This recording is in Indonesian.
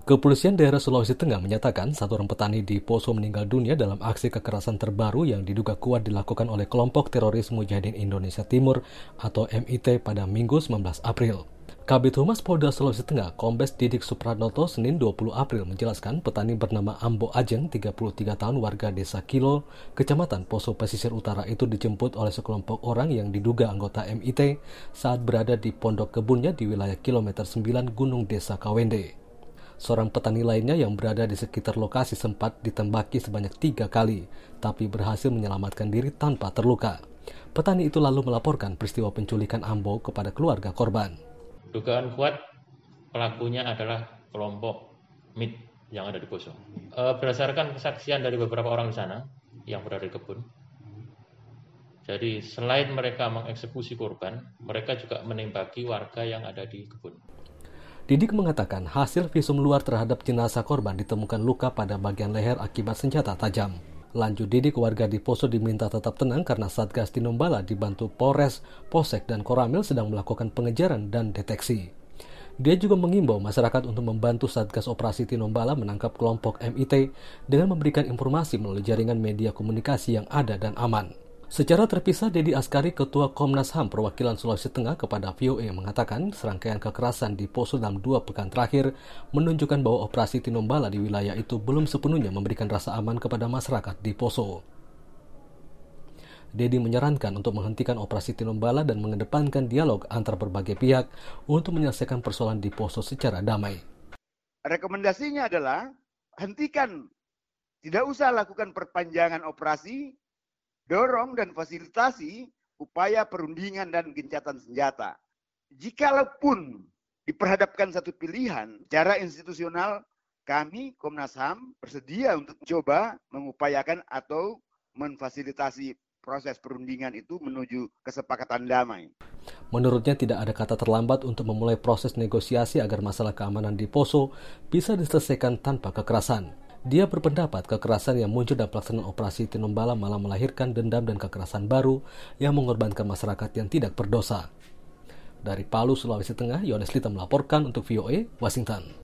Kepolisian daerah Sulawesi Tengah menyatakan satu orang petani di Poso meninggal dunia dalam aksi kekerasan terbaru yang diduga kuat dilakukan oleh kelompok teroris Mujahidin Indonesia Timur atau MIT pada Minggu 19 April. Kabid Humas Polda Sulawesi Tengah, Kombes Didik Supranoto, Senin 20 April menjelaskan petani bernama Ambo Ajeng, 33 tahun, warga desa Kilo, Kecamatan Poso Pesisir Utara itu dijemput oleh sekelompok orang yang diduga anggota MIT saat berada di pondok kebunnya di wilayah kilometer 9 Gunung Desa Kawende. Seorang petani lainnya yang berada di sekitar lokasi sempat ditembaki sebanyak 3 kali, tapi berhasil menyelamatkan diri tanpa terluka. Petani itu lalu melaporkan peristiwa penculikan Ambo kepada keluarga korban. Dugaan kuat pelakunya adalah kelompok MIT yang ada di Poso. Berdasarkan kesaksian dari beberapa orang di sana yang berada di kebun, jadi selain mereka mengeksekusi korban, mereka juga menembaki warga yang ada di kebun. Didik mengatakan hasil visum luar terhadap jenazah korban ditemukan luka pada bagian leher akibat senjata tajam. Lanjut Didik, warga di Poso diminta tetap tenang karena Satgas Tinombala dibantu Polres, Polsek, dan Koramil sedang melakukan pengejaran dan deteksi. Dia juga mengimbau masyarakat untuk membantu Satgas Operasi Tinombala menangkap kelompok MIT dengan memberikan informasi melalui jaringan media komunikasi yang ada dan aman. Secara terpisah, Dedi Askari, Ketua Komnas HAM Perwakilan Sulawesi Tengah, kepada VOA mengatakan serangkaian kekerasan di Poso dalam 2 pekan terakhir menunjukkan bahwa operasi Tinombala di wilayah itu belum sepenuhnya memberikan rasa aman kepada masyarakat di Poso. Dedi menyarankan untuk menghentikan operasi Tinombala dan mengedepankan dialog antar berbagai pihak untuk menyelesaikan persoalan di Poso secara damai. Rekomendasinya adalah hentikan, tidak usah lakukan perpanjangan operasi, dorong dan fasilitasi upaya perundingan dan gencatan senjata. Jikalaupun diperhadapkan satu pilihan, secara institusional kami Komnas HAM bersedia untuk mencoba mengupayakan atau memfasilitasi proses perundingan itu menuju kesepakatan damai. Menurutnya tidak ada kata terlambat untuk memulai proses negosiasi agar masalah keamanan di Poso bisa diselesaikan tanpa kekerasan. Dia berpendapat kekerasan yang muncul dalam pelaksanaan operasi Tinombala malah melahirkan dendam dan kekerasan baru yang mengorbankan masyarakat yang tidak berdosa. Dari Palu, Sulawesi Tengah, Yones Lita melaporkan untuk VOA, Washington.